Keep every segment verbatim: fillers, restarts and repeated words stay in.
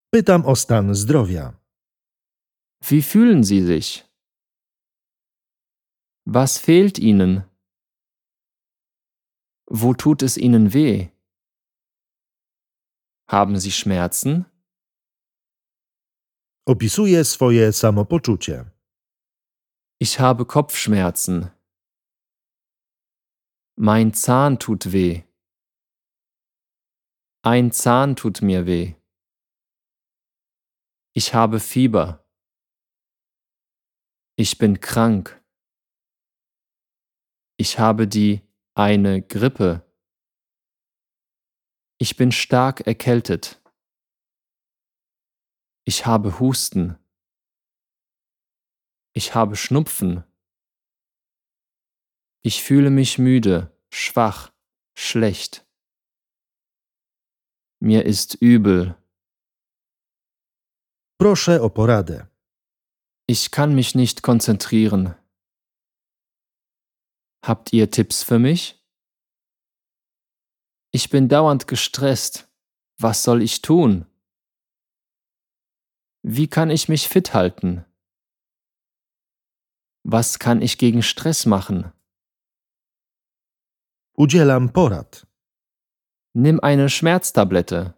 Pytam o stan zdrowia. Wie fühlen Sie sich? Was fehlt Ihnen? Wo tut es Ihnen weh? Haben Sie Schmerzen? Opisuję swoje samopoczucie. Ich habe Kopfschmerzen. Mein Zahn tut weh. Ein Zahn tut mir weh. Ich habe Fieber. Ich bin krank. Ich habe die eine Grippe. Ich bin stark erkältet. Ich habe Husten. Ich habe Schnupfen. Ich fühle mich müde, schwach, schlecht. Mir ist übel. Proszę o poradę. Ich kann mich nicht konzentrieren. Habt ihr Tipps für mich? Ich bin dauernd gestresst. Was soll ich tun? Wie kann ich mich fit halten? Was kann ich gegen Stress machen? Udzielam porad. Nimm eine Schmerztablette.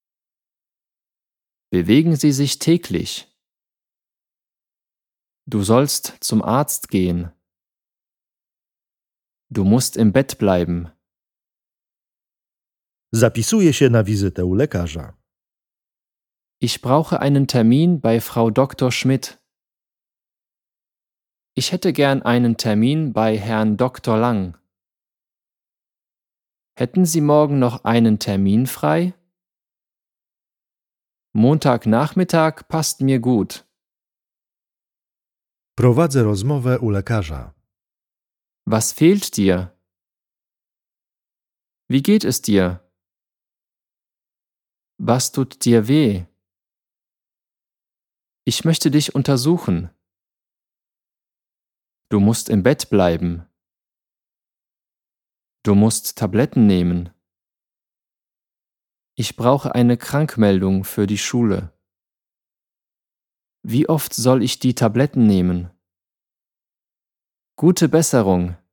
Bewegen Sie sich täglich. Du sollst zum Arzt gehen. Du musst im Bett bleiben. Zapisuję się na wizytę u lekarza. Ich brauche einen Termin bei Frau Doktor Schmidt. Ich hätte gern einen Termin bei Herrn Doktor Lang. Hätten Sie morgen noch einen Termin frei? Montagnachmittag passt mir gut. Prowadzę rozmowę u lekarza. Was fehlt dir? Wie geht es dir? Was tut dir weh? Ich möchte dich untersuchen. Du musst im Bett bleiben. Du musst Tabletten nehmen. Ich brauche eine Krankmeldung für die Schule. Wie oft soll ich die Tabletten nehmen? Gute Besserung.